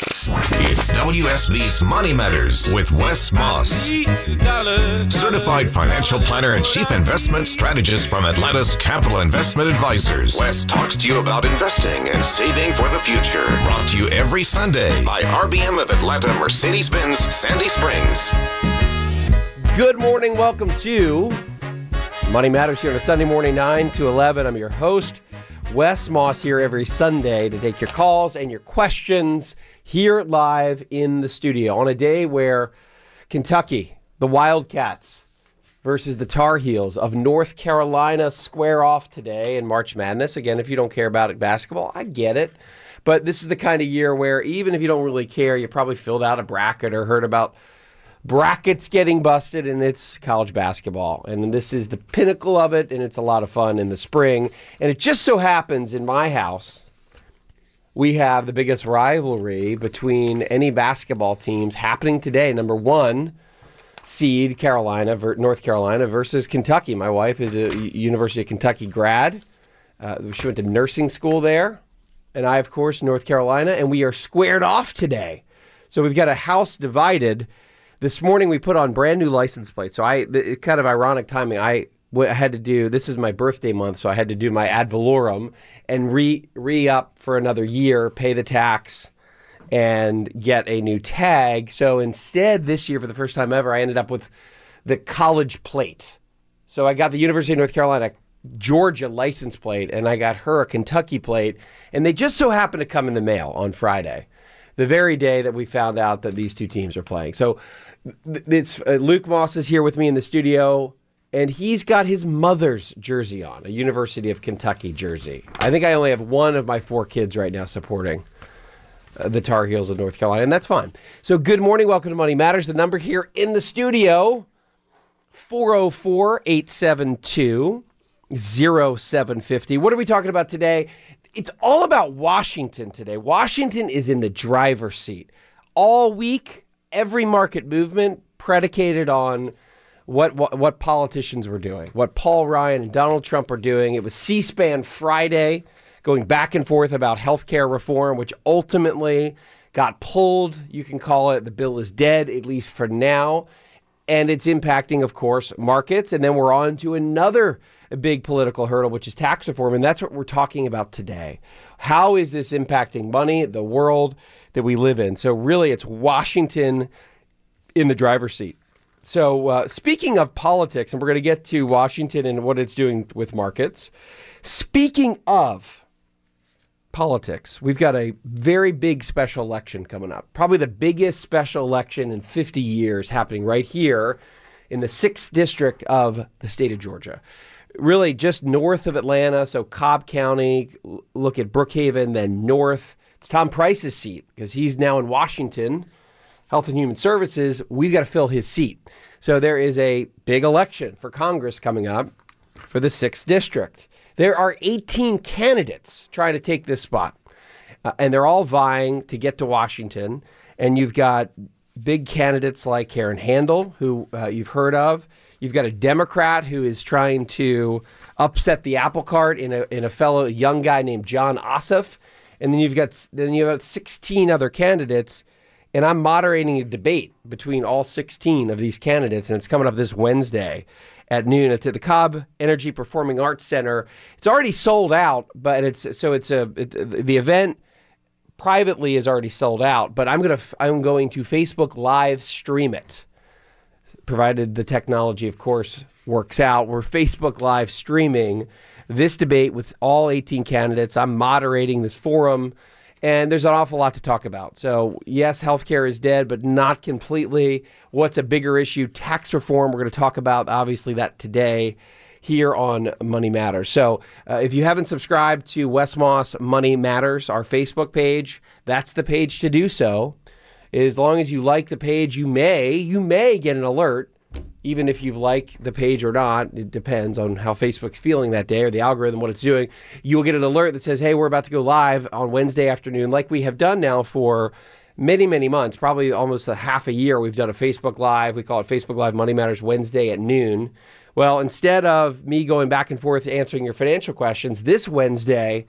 It's WSB's Money Matters with Wes Moss, certified financial planner and chief investment strategist from Atlantis Capital Investment Advisors. Wes talks to you about investing and saving for the future. Brought to you every Sunday by RBM of Atlanta Mercedes-Benz Sandy Springs. Good morning. Welcome to Money Matters here on a Sunday morning, 9 to 11. I'm your host, Wes Moss, here every Sunday to take your calls and your questions here live in the studio on a day where Kentucky, the Wildcats versus the Tar Heels of North Carolina square off today in March Madness. Again, if you don't care about it, basketball, I get it. But this is the kind of year where even if you don't really care, you probably filled out a bracket or heard about brackets getting busted, and it's college basketball. And this is the pinnacle of it, and it's a lot of fun in the spring. And it just so happens in my house, we have the biggest rivalry between any basketball teams happening today. Number one seed North Carolina versus Kentucky. My wife is a University of Kentucky grad. She went to nursing school there. And I, of course, North Carolina. And we are squared off today. So we've got a house divided. This morning we put on brand new license plates. So kind of ironic timing. I had to do, this is my birthday month, so I had to do my ad valorem and re-up for another year, pay the tax, and get a new tag. So instead, this year, for the first time ever, I ended up with the college plate. So I got the University of North Carolina, Georgia license plate, and I got her a Kentucky plate. And they just so happened to come in the mail on Friday, the very day that we found out that these two teams are playing. So it's Luke Moss is here with me in the studio, and he's got his mother's jersey on, a University of Kentucky jersey. I think I only have one of my four kids right now supporting the Tar Heels of North Carolina, and that's fine. So good morning. Welcome to Money Matters. The number here in the studio, 404-872-0750. What are we talking about today? It's all about Washington today. Washington is in the driver's seat. All week, every market movement predicated on what politicians were doing, what Paul Ryan and Donald Trump are doing. It was C-SPAN Friday, going back and forth about healthcare reform, which ultimately got pulled. You can call it the bill is dead, at least for now. And it's impacting, of course, markets. And then we're on to another big political hurdle, which is tax reform. And that's what we're talking about today. How is this impacting money, the world that we live in? So really, it's Washington in the driver's seat. So speaking of politics, and we're going to get to Washington and what it's doing with markets. Speaking of politics, we've got a very big special election coming up. Probably the biggest special election in 50 years happening right here in the 6th district of the state of Georgia. Really just north of Atlanta, so Cobb County, look at Brookhaven, then north. It's Tom Price's seat because he's now in Washington, Health and Human Services. We've got to fill his seat. So there is a big election for Congress coming up for the 6th district. There are 18 candidates trying to take this spot, and they're all vying to get to Washington. And you've got big candidates like Karen Handel, who you've heard of. You've got a Democrat who is trying to upset the apple cart in a fellow young guy named Jon Ossoff. And then you've got 16 other candidates. And I'm moderating a debate between all 16 of these candidates, and it's coming up this Wednesday at noon at the Cobb Energy Performing Arts Center. It's already sold out, but the event privately is already sold out. But I'm going to Facebook Live stream it, provided the technology, of course, works out. We're Facebook Live streaming this debate with all 18 candidates. I'm moderating this forum. And there's an awful lot to talk about. So, yes, healthcare is dead, but not completely. What's a bigger issue? Tax reform. We're going to talk about, obviously, that today here on Money Matters. So, if you haven't subscribed to Wes Moss Money Matters, our Facebook page, that's the page to do so. As long as you like the page, you may get an alert, even if you like the page or not. It depends on how Facebook's feeling that day or the algorithm, what it's doing. You'll get an alert that says, hey, we're about to go live on Wednesday afternoon, like we have done now for many, many months, probably almost a half a year. We've done a Facebook Live. We call it Facebook Live Money Matters Wednesday at noon. Well, instead of me going back and forth answering your financial questions, this Wednesday,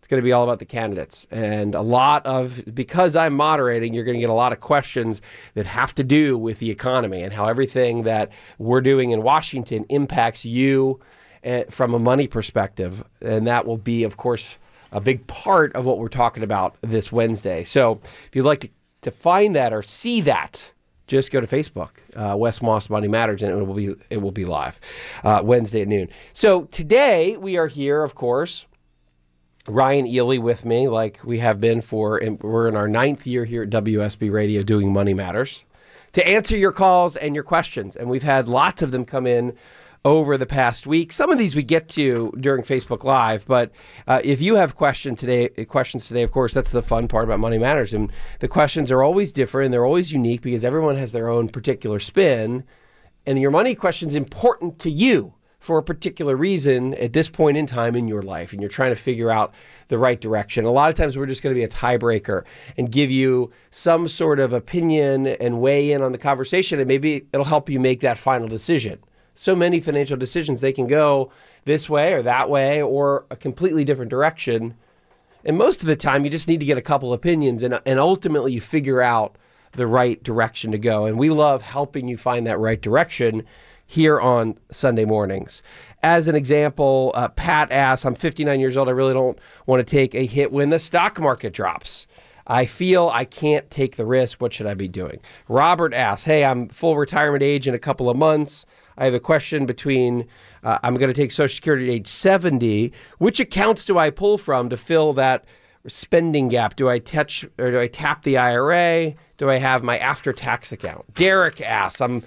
It's going to be all about the candidates. And because I'm moderating, you're going to get a lot of questions that have to do with the economy and how everything that we're doing in Washington impacts you from a money perspective. And that will be, of course, a big part of what we're talking about this Wednesday. So if you'd like to find that or see that, just go to Facebook, Wes Moss Money Matters, and it will be live Wednesday at noon. So today we are here, of course, Ryan Ely with me, like we have been we're in our 9th year here at WSB Radio doing Money Matters, to answer your calls and your questions. And we've had lots of them come in over the past week. Some of these we get to during Facebook Live, but if you have questions today, of course, that's the fun part about Money Matters. And the questions are always different. They're always unique because everyone has their own particular spin. And your money question is important to you for a particular reason at this point in time in your life. And you're trying to figure out the right direction. A lot of times we're just going to be a tiebreaker and give you some sort of opinion and weigh in on the conversation. And maybe it'll help you make that final decision. So many financial decisions, they can go this way or that way or a completely different direction. And most of the time, you just need to get a couple opinions and ultimately you figure out the right direction to go. And we love helping you find that right direction here on Sunday mornings. As an example, Pat asks, I'm 59 years old. I really don't want to take a hit when the stock market drops. I feel I can't take the risk. What should I be doing? Robert asks, hey, I'm full retirement age in a couple of months. I have a question between, I'm going to take Social Security at age 70. Which accounts do I pull from to fill that spending gap? Do I tap the IRA? Do I have my after-tax account? Derek asks, I'm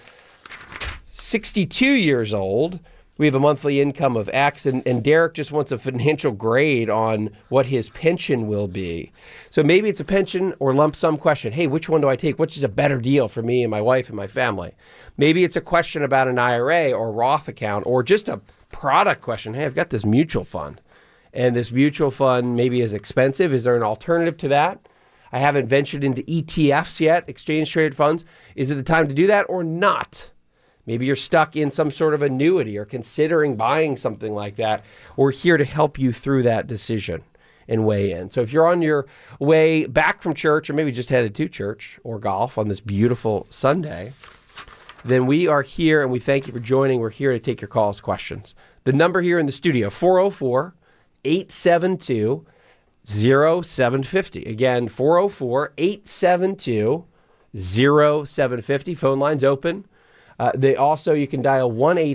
62 years old. We have a monthly income of X, and Derek just wants a financial grade on what his pension will be. So maybe it's a pension or lump sum question. Hey, which one do I take? Which is a better deal for me and my wife and my family? Maybe it's a question about an IRA or Roth account or just a product question. Hey, I've got this mutual fund, and this mutual fund maybe is expensive. Is there an alternative to that? I haven't ventured into ETFs yet, exchange traded funds. Is it the time to do that or not? Maybe you're stuck in some sort of annuity or considering buying something like that. We're here to help you through that decision and weigh in. So if you're on your way back from church or maybe just headed to church or golf on this beautiful Sunday, then we are here and we thank you for joining. We're here to take your calls, questions. The number here in the studio, 404-872-0750. Again, 404-872-0750. Phone lines open. You can dial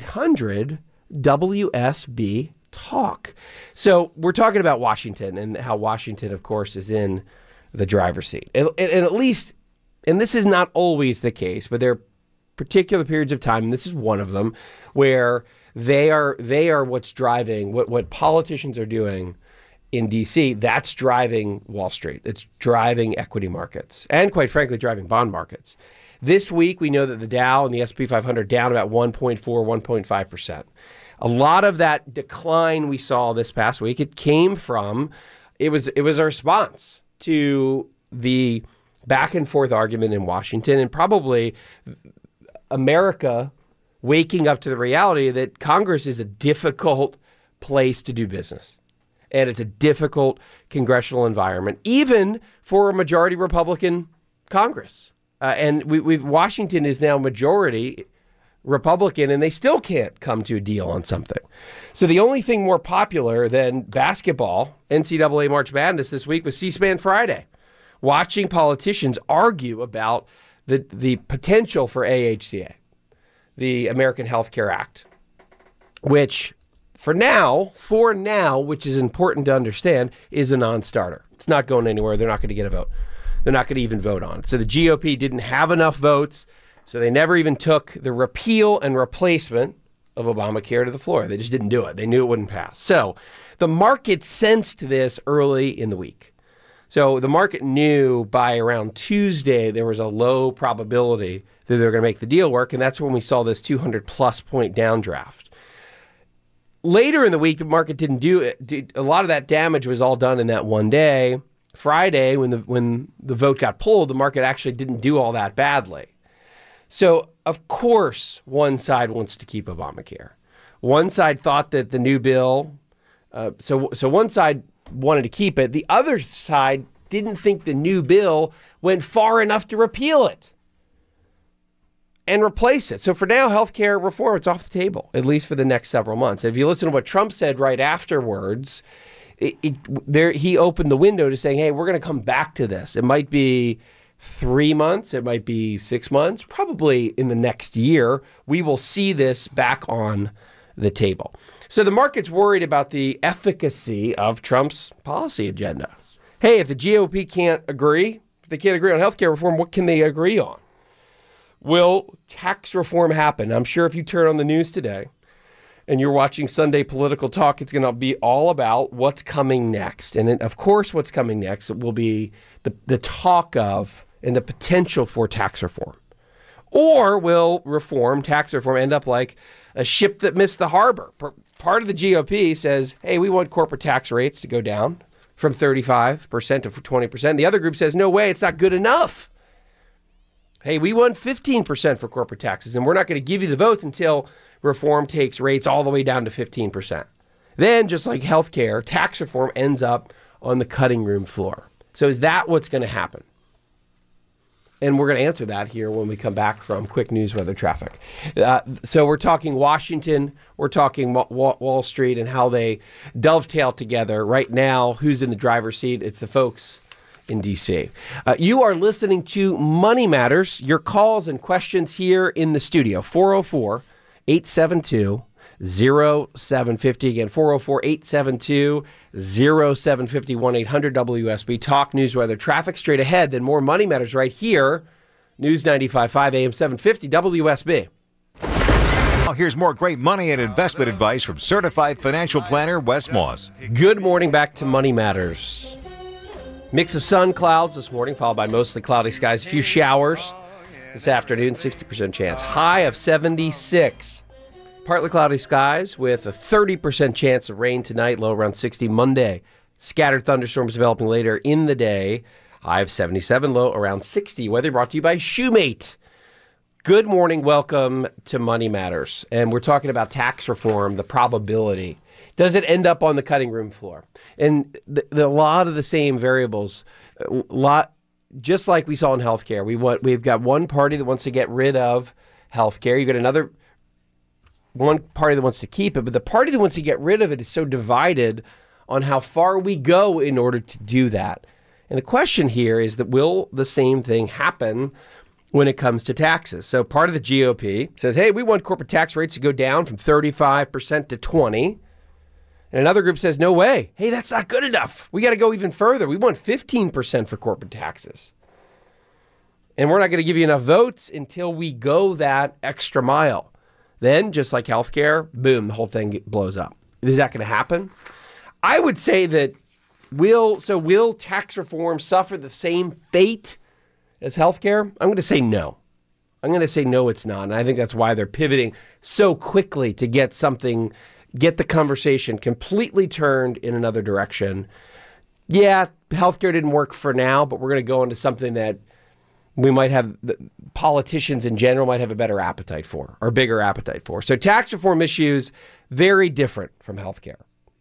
1-800-WSB-TALK. So we're talking about Washington and how Washington, of course, is in the driver's seat. And at least, and this is not always the case, but there are particular periods of time, and this is one of them, where they are what's driving, what politicians are doing in D.C., that's driving Wall Street. It's driving equity markets and, quite frankly, driving bond markets. This week, we know that the Dow and the S&P 500 down about 1.4, 1.5%. A lot of that decline we saw this past week, it came from, it was a response to the back and forth argument in Washington and probably America waking up to the reality that Congress is a difficult place to do business. And it's a difficult congressional environment, even for a majority Republican Congress. And Washington is now majority Republican, and they still can't come to a deal on something. So the only thing more popular than basketball, NCAA March Madness this week, was C-SPAN Friday, watching politicians argue about the potential for AHCA, the American Health Care Act, which for now, which is important to understand, is a non-starter. It's not going anywhere. They're not going to get a vote. They're not going to even vote on it. So the GOP didn't have enough votes, so they never even took the repeal and replacement of Obamacare to the floor. They just didn't do it. They knew it wouldn't pass. So the market sensed this early in the week. So the market knew by around Tuesday there was a low probability that they were going to make the deal work, and that's when we saw this 200-plus point downdraft. Later in the week, the market didn't do it. A lot of that damage was all done in that one day. Friday, when the vote got pulled, the market actually didn't do all that badly. So, of course, one side wants to keep Obamacare. One side thought that the new bill, so one side wanted to keep it. The other side didn't think the new bill went far enough to repeal it and replace it. So for now, healthcare reform, it's off the table, at least for the next several months. If you listen to what Trump said right afterwards, he opened the window to saying, hey, we're going to come back to this. It might be 3 months. It might be 6 months. Probably in the next year, we will see this back on the table. So the market's worried about the efficacy of Trump's policy agenda. Hey, if the GOP can't agree, if they can't agree on healthcare reform, what can they agree on? Will tax reform happen? I'm sure if you turn on the news today and you're watching Sunday Political Talk, it's going to be all about what's coming next. And of course, what's coming next will be the talk of and the potential for tax reform. Or will tax reform, end up like a ship that missed the harbor? Part of the GOP says, hey, we want corporate tax rates to go down from 35% to 20%. The other group says, no way, it's not good enough. Hey, we want 15% for corporate taxes, and we're not going to give you the votes until reform takes rates all the way down to 15%. Then, just like healthcare, tax reform ends up on the cutting room floor. So is that what's going to happen? And we're going to answer that here when we come back from quick news weather traffic. So we're talking Washington, we're talking Wall Street and how they dovetail together. Right now, who's in the driver's seat? It's the folks in D.C. You are listening to Money Matters. Your calls and questions here in the studio. 404-872-0750. Again, 404-872-0750, 1-800-WSB. Talk, news, weather, traffic. Straight ahead, then more Money Matters right here. News 95.5 AM 750 WSB. Now here's more great money and investment advice from certified financial planner Wes Moss. Good morning, back to Money Matters. Mix of sun, clouds this morning, followed by mostly cloudy skies. A few showers this afternoon, 60% chance. High of 76. Partly cloudy skies with a 30% chance of rain tonight, low around 60 Monday. Scattered thunderstorms developing later in the day. High of 77, low around 60. Weather brought to you by Shoemate. Good morning. Welcome to Money Matters. And we're talking about tax reform, the probability. Does it end up on the cutting room floor? And a lot of the same variables, just like we saw in healthcare. We've got one party that wants to get rid of healthcare. You've got another one party that wants to keep it. But the party that wants to get rid of it is so divided on how far we go in order to do that. And the question here is that will the same thing happen when it comes to taxes? So part of the GOP says, hey, we want corporate tax rates to go down from 35% to 20%. And another group says, no way. Hey, that's not good enough. We got to go even further. We want 15% for corporate taxes. And we're not going to give you enough votes until we go that extra mile. Then, just like healthcare, boom, the whole thing blows up. Is that going to happen? I would say that will tax reform suffer the same fate as healthcare? I'm going to say no. I'm going to say no, it's not. And I think that's why they're pivoting so quickly to get the conversation completely turned in another direction. Yeah, healthcare didn't work for now, but we're going to go into something that we might have, politicians in general might have a better appetite for, or bigger appetite for. So tax reform issues, very different from healthcare.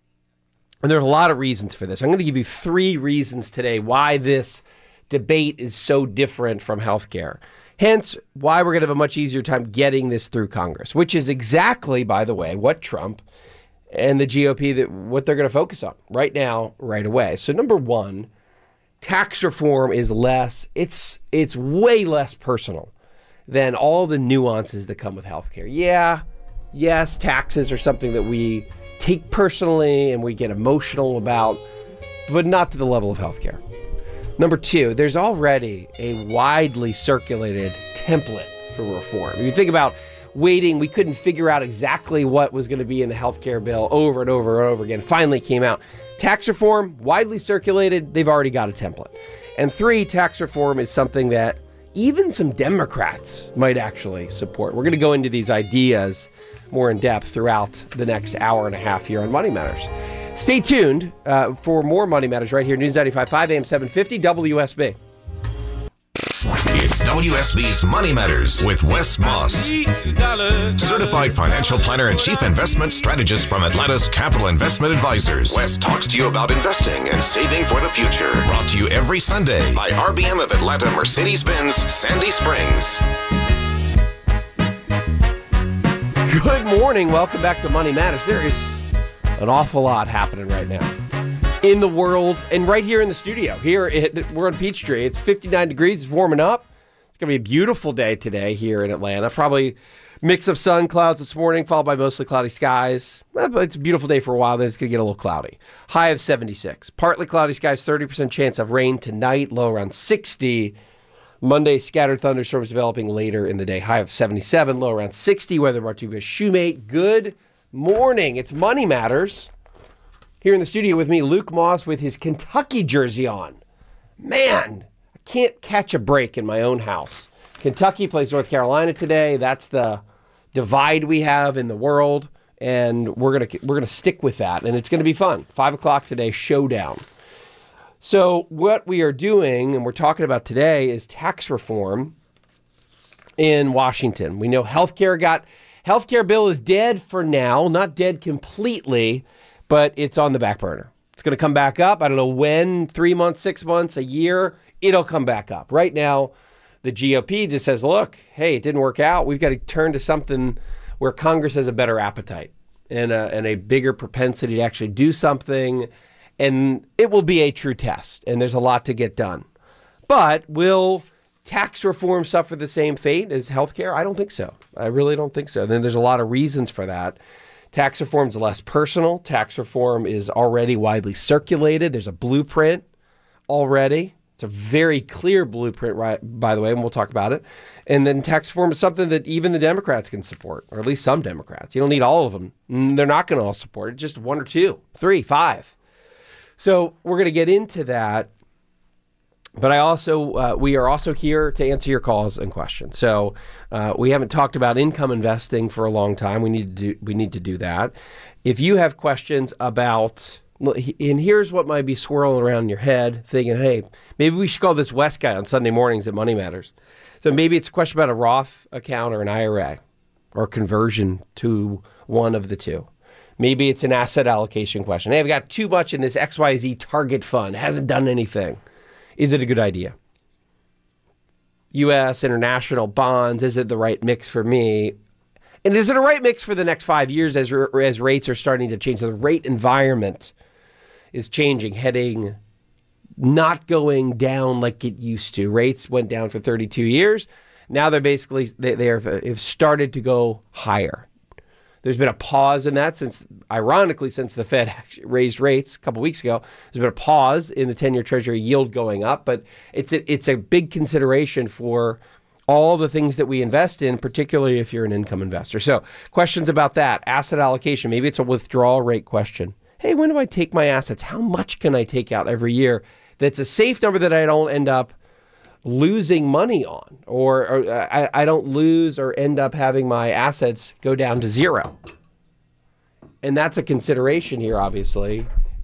And there's a lot of reasons for this. I'm going to give you 3 reasons today why this debate is so different from healthcare. Hence, why we're going to have a much easier time getting this through Congress, which is exactly, by the way, what Trump and the GOP, what they're going to focus on right now, right away. So number one, tax reform is it's way less personal than all the nuances that come with healthcare. Yeah, yes, taxes are something that we take personally and we get emotional about, but not to the level of healthcare. Number two, there's already a widely circulated template for reform. If you think about waiting, we couldn't figure out exactly what was going to be in the healthcare bill over and over and over again. Finally came out. Tax reform, widely circulated, they've already got a template. And 3, tax reform is something that even some Democrats might actually support. We're going to go into these ideas more in depth throughout the next hour and a half here on Money Matters. Stay tuned for more Money Matters right here, News 95.5 AM 750 WSB. It's WSB's Money Matters with Wes Moss, certified financial planner and chief investment strategist from Atlantis Capital Investment Advisors. Wes talks to you about investing and saving for the future. Brought to you every Sunday by RBM of Atlanta Mercedes-Benz Sandy Springs. Good morning. Welcome back to Money Matters. There is an awful lot happening right now in the world and right here in the studio. We're on Peachtree. It's 59 degrees. It's warming up. It's going to be a beautiful day today here in Atlanta. Probably mix of sun, clouds this morning, followed by mostly cloudy skies. But it's a beautiful day for a while. Then it's going to get a little cloudy. High of 76. Partly cloudy skies, 30% chance of rain tonight, low around 60. Monday, scattered thunderstorms developing later in the day. High of 77, low around 60. Weather brought to you by Shoemate. Good morning. It's Money Matters. Here in the studio with me, Luke Moss with his Kentucky jersey on. Man, I can't catch a break in my own house. Kentucky plays North Carolina today. That's the divide we have in the world, and we're gonna stick with that, and it's gonna be fun. 5 o'clock today, showdown. So what we are doing, and we're talking about today, is tax reform in Washington. We know healthcare bill is dead for now, not dead completely, but it's on the back burner. It's going to come back up. I don't know when, 3 months, 6 months, a year, it'll come back up. Right now, the GOP just says, look, hey, it didn't work out. We've got to turn to something where Congress has a better appetite and a bigger propensity to actually do something. And it will be a true test. And there's a lot to get done. But will tax reform suffer the same fate as healthcare? I don't think so. I really don't think so. Then there's a lot of reasons for that. Tax reform is less personal. Tax reform is already widely circulated. There's a blueprint already. It's a very clear blueprint, right, by the way, and we'll talk about it. And then tax reform is something that even the Democrats can support, or at least some Democrats. You don't need all of them. They're not going to all support it, just 1 or 2, 3, 5. So we're going to get into that. But we are also here to answer your calls and questions. So we haven't talked about income investing for a long time. We need to do that. If you have questions about, and here's what might be swirling around in your head, thinking, hey, maybe we should call this Wes guy on Sunday mornings at Money Matters. So maybe it's a question about a Roth account or an IRA or conversion to one of the two. Maybe it's an asset allocation question. Hey, I've got too much in this XYZ target fund. Hasn't done anything. Is it a good idea? U.S., international bonds, is it the right mix for me? And is it a right mix for the next 5 years as rates are starting to change? So the rate environment is changing, not going down like it used to. Rates went down for 32 years. Now they're basically, they have started to go higher. There's been a pause in that since the Fed raised rates a couple weeks ago. There's been a pause in the 10-year Treasury yield going up, but it's a big consideration for all the things that we invest in, particularly if you're an income investor. So questions about that, asset allocation, maybe it's a withdrawal rate question. Hey, when do I take my assets? How much can I take out every year? That's a safe number that I don't end up losing money on, or I don't lose or end up having my assets go down to zero. And that's a consideration here, obviously.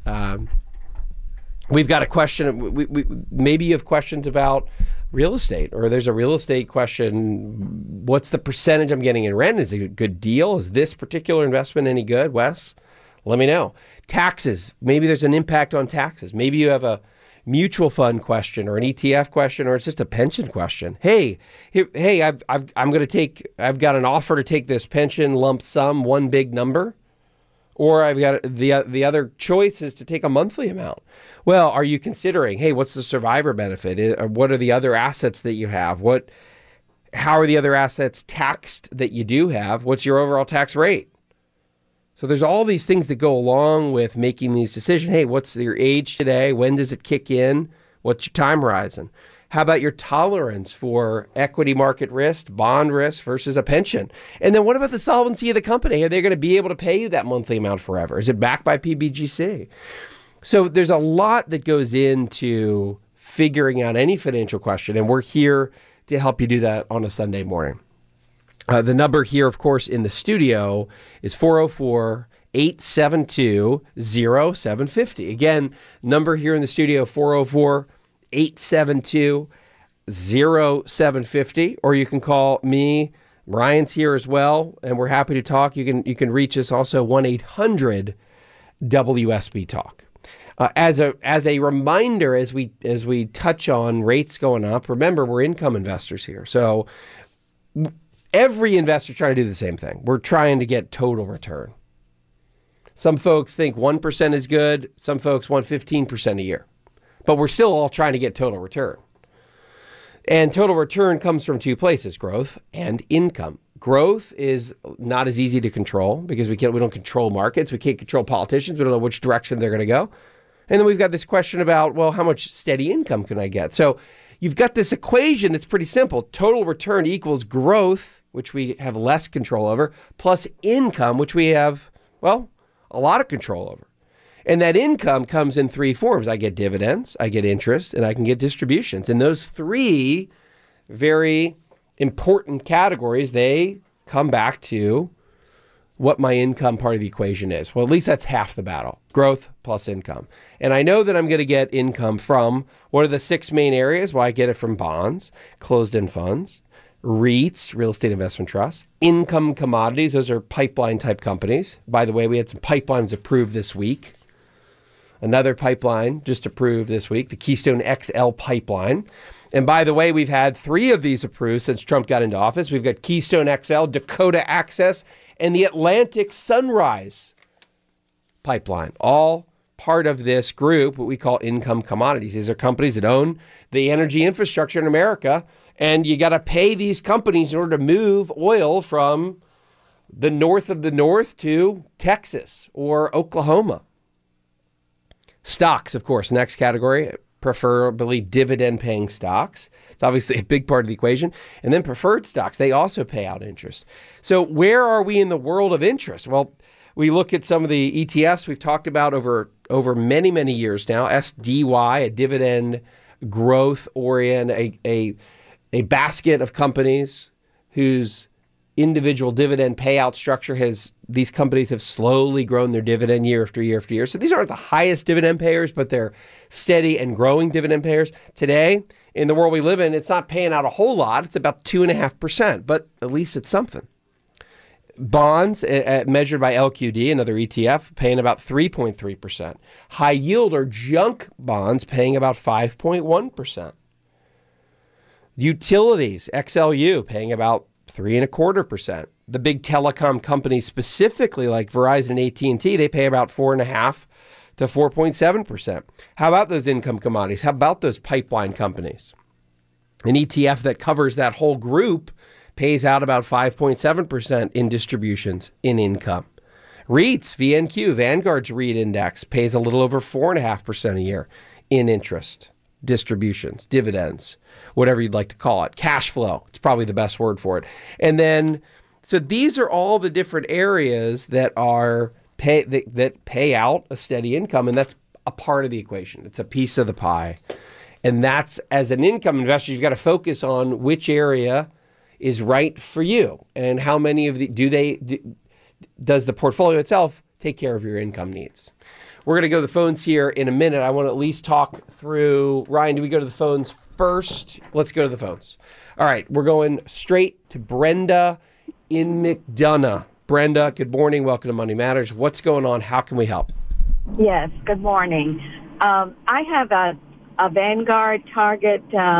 We've got a question. Maybe you have questions about real estate, or there's a real estate question. What's the percentage I'm getting in rent? Is it a good deal? Is this particular investment any good? Wes, let me know. Taxes. Maybe there's an impact on taxes. Maybe you have a mutual fund question or an ETF question, or it's just a pension question. Hey, I've got an offer to take this pension lump sum, one big number, or I've got the other choice is to take a monthly amount. Well, are you considering, hey, what's the survivor benefit? What are the other assets that you have? How are the other assets taxed that you do have? What's your overall tax rate? So there's all these things that go along with making these decisions. Hey, what's your age today? When does it kick in? What's your time horizon? How about your tolerance for equity market risk, bond risk versus a pension? And then what about the solvency of the company? Are they going to be able to pay you that monthly amount forever? Is it backed by PBGC? So there's a lot that goes into figuring out any financial question, and we're here to help you do that on a Sunday morning. The number here, of course, in the studio is 404-872-0750. Again, number here in the studio, 404-872-0750. 888-750, or you can call me. Ryan's here as well, and we're happy to talk. You can reach us also 1-800-WSB-TALK. As a reminder, as we touch on rates going up, remember we're income investors here. So every investor trying to do the same thing. We're trying to get total return. Some folks think 1% is good. Some folks want 15% a year. But we're still all trying to get total return. And total return comes from two places, growth and income. Growth is not as easy to control because we don't control markets. We can't control politicians. We don't know which direction they're going to go. And then we've got this question about, well, how much steady income can I get? So you've got this equation that's pretty simple. Total return equals growth, which we have less control over, plus income, which we have, well, a lot of control over. And that income comes in three forms. I get dividends, I get interest, and I can get distributions. And those three very important categories, they come back to what my income part of the equation is. Well, at least that's half the battle, growth plus income. And I know that I'm going to get income from, what are the six main areas? Well, I get it from bonds, closed-end funds, REITs, real estate investment trusts, income commodities. Those are pipeline type companies. By the way, we had some pipelines approved this week. Another pipeline just approved this week, the Keystone XL pipeline. And by the way, we've had three of these approved since Trump got into office. We've got Keystone XL, Dakota Access, and the Atlantic Sunrise pipeline, all part of this group, what we call income commodities. These are companies that own the energy infrastructure in America, and you got to pay these companies in order to move oil from the north of the north to Texas or Oklahoma. Stocks, of course, next category, preferably dividend-paying stocks. It's obviously a big part of the equation. And then preferred stocks, they also pay out interest. So where are we in the world of interest? Well, we look at some of the ETFs we've talked about over many, many years now. SDY, a dividend growth orient, a basket of companies whose individual dividend payout structure these companies have slowly grown their dividend year after year after year. So these aren't the highest dividend payers, but they're steady and growing dividend payers. Today, in the world we live in, it's not paying out a whole lot. It's about 2.5%, but at least it's something. Bonds, measured by LQD, another ETF, paying about 3.3%. High yield or junk bonds paying about 5.1%. Utilities, XLU, paying about 3.25%. The big telecom companies, specifically like Verizon and AT&T, they pay about 4.5% to 4.7%. How about those income commodities? How about those pipeline companies? An ETF that covers that whole group pays out about 5.7% in distributions in income. REITs, VNQ, Vanguard's REIT index, pays a little over 4.5% a year in interest, distributions, dividends, whatever you'd like to call it. Cash flow, it's probably the best word for it. And then, so these are all the different areas that pay out a steady income, and that's a part of the equation. It's a piece of the pie. And that's, as an income investor, you've got to focus on which area is right for you and how many of does the portfolio itself take care of your income needs. We're going to go to the phones here in a minute. I want to at least talk through, Ryan, do we go to the phones first? Let's go to the phones. All right, we're going straight to Brenda in McDonough. Brenda, good morning. Welcome to Money Matters. What's going on? How can we help? Yes, good morning. I have a Vanguard Target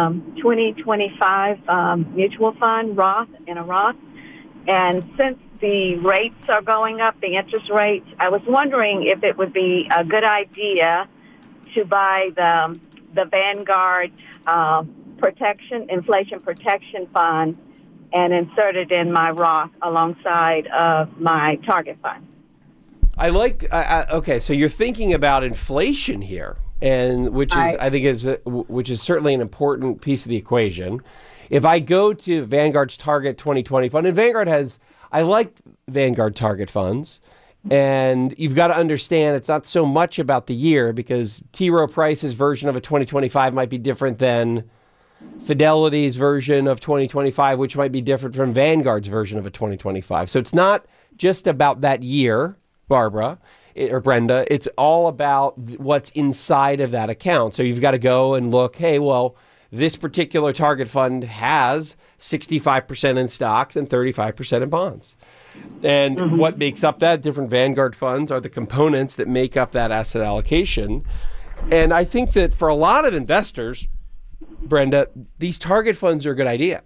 2025 mutual fund, Roth, and since the rates are going up, the interest rates, I was wondering if it would be a good idea to buy the Vanguard inflation protection fund and insert it in my Roth alongside of my Target fund. I like, okay, so you're thinking about inflation here, and which is certainly an important piece of the equation. If I go to Vanguard's Target 2020 fund, and I like Vanguard Target funds, and you've got to understand it's not so much about the year, because T. Rowe Price's version of a 2025 might be different than Fidelity's version of 2025, which might be different from Vanguard's version of a 2025. So it's not just about that year, Barbara or Brenda. It's all about what's inside of that account. So you've got to go and look, hey, well, this particular target fund has 65% in stocks and 35% in bonds. And what makes up that, different Vanguard funds, are the components that make up that asset allocation. And I think that for a lot of investors, Brenda, these target funds are a good idea.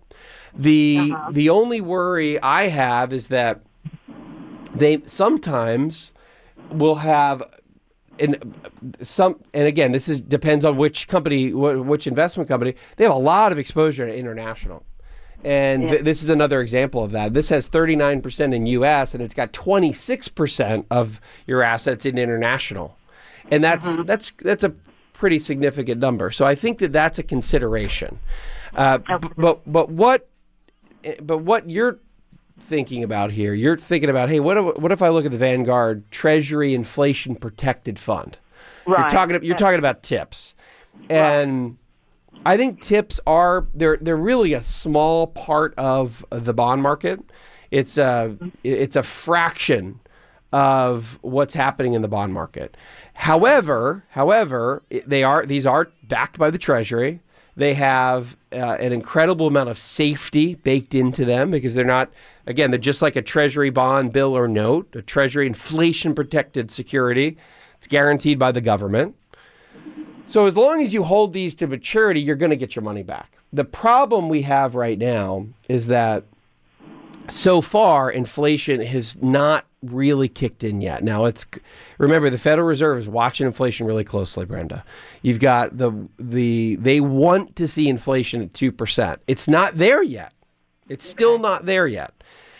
The only worry I have is that they sometimes will have and again, this depends on which company, which investment company. They have a lot of exposure to international. And this is another example of that. This has 39% in U.S. and it's got 26% of your assets in international. And that's a pretty significant number. So I think that that's a consideration. But what you're thinking about here, you're thinking about, hey, what if I look at the Vanguard Treasury Inflation Protected Fund? Right. You're talking about TIPS, and I think TIPS they're really a small part of the bond market. It's a fraction of what's happening in the bond market. However, these are backed by the Treasury. They have an incredible amount of safety baked into them because they're just like a Treasury bond, bill, or note, a Treasury inflation protected security. It's guaranteed by the government. So as long as you hold these to maturity, you're going to get your money back. The problem we have right now is that so far inflation has not really kicked in yet. Now remember, the Federal Reserve is watching inflation really closely, Brenda. You've got they want to see inflation at 2%. It's not there yet. It's still not there yet.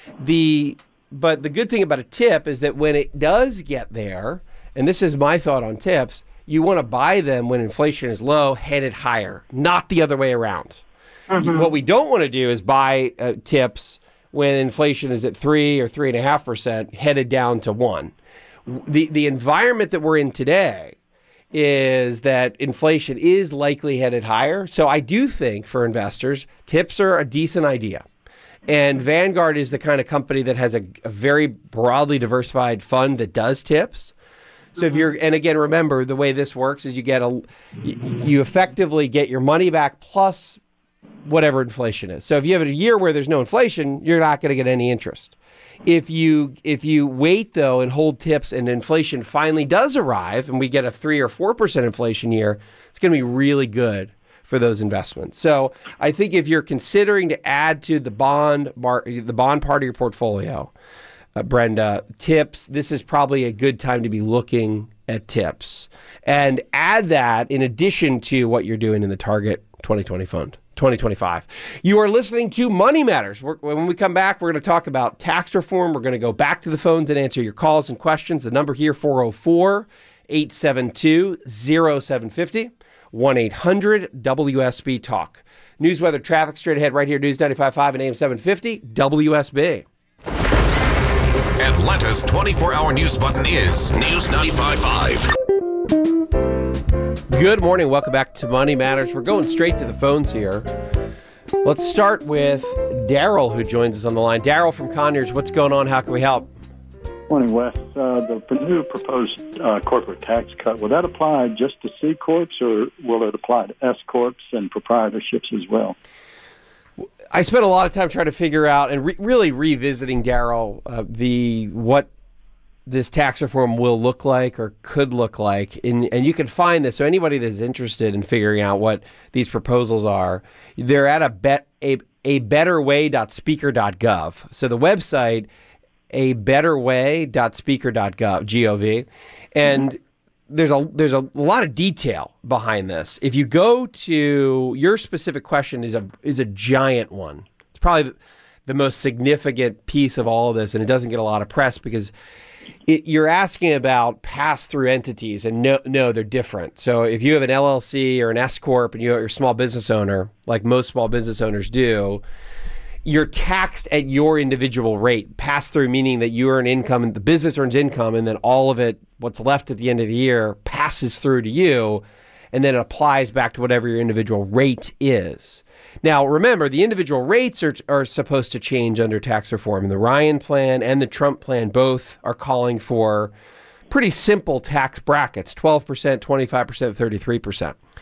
But the good thing about a tip is that when it does get there, and this is my thought on tips, you want to buy them when inflation is low, headed higher, not the other way around. What we don't want to do is buy tips when inflation is at 3 or 3.5%, headed down to 1. The environment that we're in today is that inflation is likely headed higher. So I do think for investors, tips are a decent idea. And Vanguard is the kind of company that has a very broadly diversified fund that does tips. So and again, remember, the way this works is you effectively get your money back plus whatever inflation is. So if you have a year where there's no inflation, you're not going to get any interest. If you wait though and hold tips and inflation finally does arrive and we get a 3 or 4% inflation year, it's going to be really good for those investments. So I think if you're considering to add to the bond part of your portfolio, Brenda, tips, this is probably a good time to be looking at tips. And add that in addition to what you're doing in the Target 2020 fund. 2025. You are listening to Money Matters. When we come back, we're going to talk about tax reform. We're going to go back to the phones and answer your calls and questions. The number here, 404-872-0750, 1-800-WSB-TALK. News, weather, traffic straight ahead right here, News 95.5 and AM 750, WSB. Atlanta's 24-hour news button is News 95.5. Good morning. Welcome back to Money Matters. We're going straight to the phones here. Let's start with Daryl, who joins us on the line. Daryl from Conyers, what's going on? How can we help? Morning, Wes. The new proposed corporate tax cut, will that apply just to C Corps or will it apply to S Corps and proprietorships as well? I spent a lot of time trying to figure out and really revisiting, Daryl, what this tax reform will look like or could look like. And you can find this. So anybody that's interested in figuring out what these proposals are, they're at a betterway.speaker.gov. So the website, a betterway.speaker.gov, and there's a lot of detail behind this. If you go to your specific question is a giant one. It's probably the most significant piece of all of this, and it doesn't get a lot of press because you're asking about pass-through entities, and no, they're different. So if you have an LLC or an S Corp and you're a small business owner, like most small business owners do, you're taxed at your individual rate. Pass-through meaning that you earn income and the business earns income, and then all of it, what's left at the end of the year, passes through to you, and then it applies back to whatever your individual rate is. Now, remember, the individual rates are supposed to change under tax reform. And the Ryan plan and the Trump plan both are calling for pretty simple tax brackets, 12%, 25%, 33%.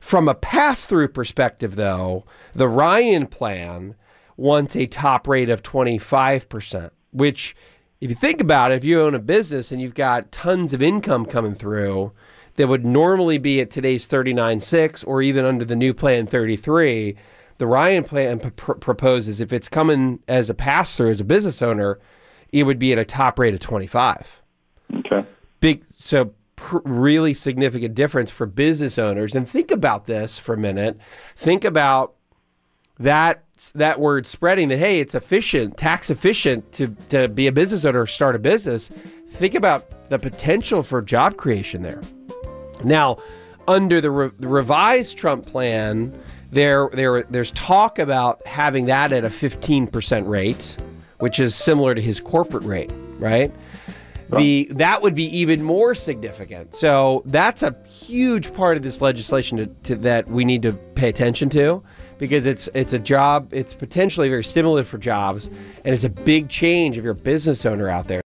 From a pass-through perspective, though, the Ryan plan wants a top rate of 25%, which, if you think about it, if you own a business and you've got tons of income coming through that would normally be at today's 39.6 or even under the new plan 33, the Ryan plan proposes if it's coming as a pass-through as a business owner, it would be at a top rate of 25. Okay. Really significant difference for business owners. And think about this for a minute. Think about that word spreading, that, hey, it's efficient, tax efficient to be a business owner or start a business. Think about the potential for job creation there. Now, under the revised Trump plan, there's talk about having that at a 15% rate, which is similar to his corporate rate, right? That would be even more significant. So that's a huge part of this legislation that we need to pay attention to, because it's a job, it's potentially very stimulative for jobs, and it's a big change if you're a business owner out there.